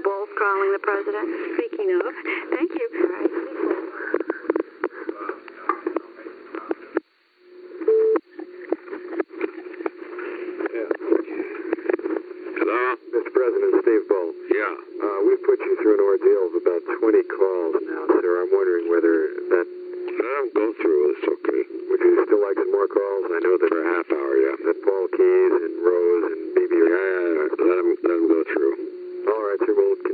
Bolt calling the president. Speaking of, thank you. All right. Hello? Mr. President, Steve Bolt. Yeah. We've put you through an ordeal of about 20 calls now, sir. I'm wondering whether that... Let them go through. It's okay. Would you still like some more calls? I know that... For a half hour, yeah. That Paul Keys and Rose and BB... Yeah, let them go through. All right, sir. We'll